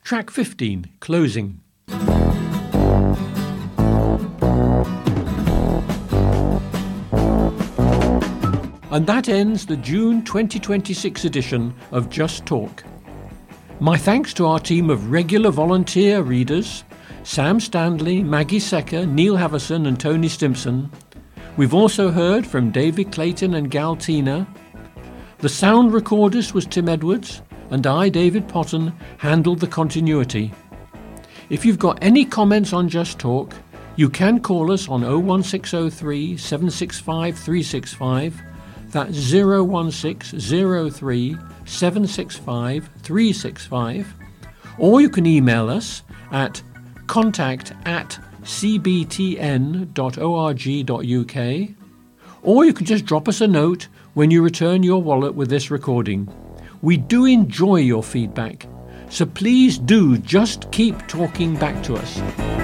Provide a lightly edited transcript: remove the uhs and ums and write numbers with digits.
Track 15, Closing. And that ends the June 2026 edition of Just Talk. My thanks to our team of regular volunteer readers, Sam Stanley, Maggie Secker, Neil Haverson and Tony Stimson. We've also heard from David Clayton and Gal Tina. The sound recordist was Tim Edwards, and I, David Potton, handled the continuity. If you've got any comments on Just Talk, you can call us on 01603 765 365. That's 01603 765 365. Or you can email us at contact@cbtn.org.uk. Or you can just drop us a note when you return your wallet with this recording. We do enjoy your feedback, so please do just keep talking back to us.